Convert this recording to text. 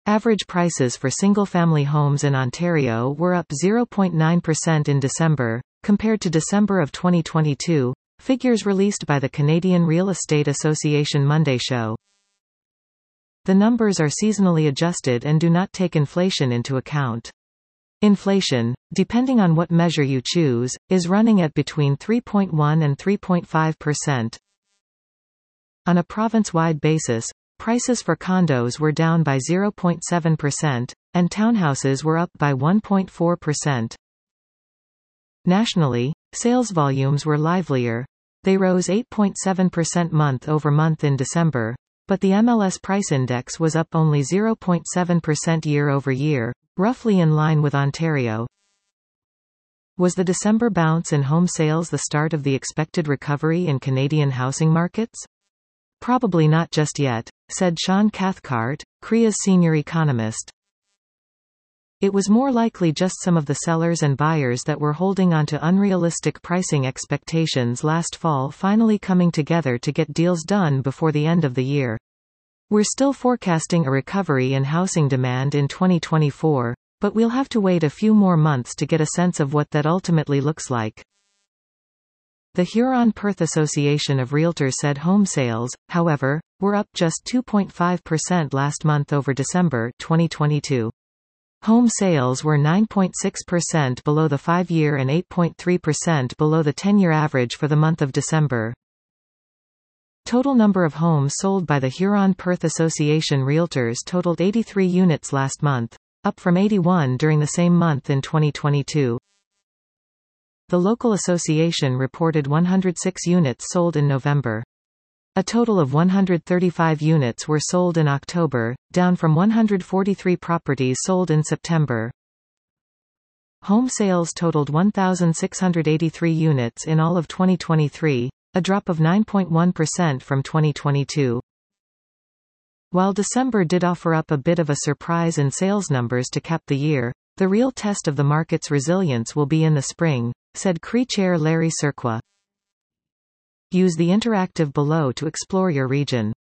Average prices for single-family homes in Ontario were up 0.9% in December, compared to December of 2022, figures released by the Canadian Real Estate Association Monday show. The numbers are seasonally adjusted and do not take inflation into account. Inflation, depending on what measure you choose, is running at between 3.1 and 3.5%. On a province-wide basis, prices for condos were down by 0.7%, and townhouses were up by 1.4%. Nationally, sales volumes were livelier. They rose 8.7% month-over-month in December, but the MLS Price Index was up only 0.7% year-over-year, roughly in line with Ontario. Was the December bounce in home sales the start of the expected recovery in Canadian housing markets? Probably not just yet, said Sean Cathcart, CREA's senior economist. It was more likely just some of the sellers and buyers that were holding onto unrealistic pricing expectations last fall finally coming together to get deals done before the end of the year. We're still forecasting a recovery in housing demand in 2024, but we'll have to wait a few more months to get a sense of what that ultimately looks like. The Huron-Perth Association of Realtors said home sales, however, were up just 2.5% last month over December 2022. Home sales were 9.6% below the 5-year and 8.3% below the 10-year average for the month of December. Total number of homes sold by the Huron-Perth Association Realtors totaled 83 units last month, up from 81 during the same month in 2022. The local association reported 106 units sold in November. A total of 135 units were sold in October, down from 143 properties sold in September. Home sales totaled 1,683 units in all of 2023, a drop of 9.1% from 2022. While December did offer up a bit of a surprise in sales numbers to cap the year, the real test of the market's resilience will be in the spring, said CRE Chair Larry Surqua. Use the interactive below to explore your region.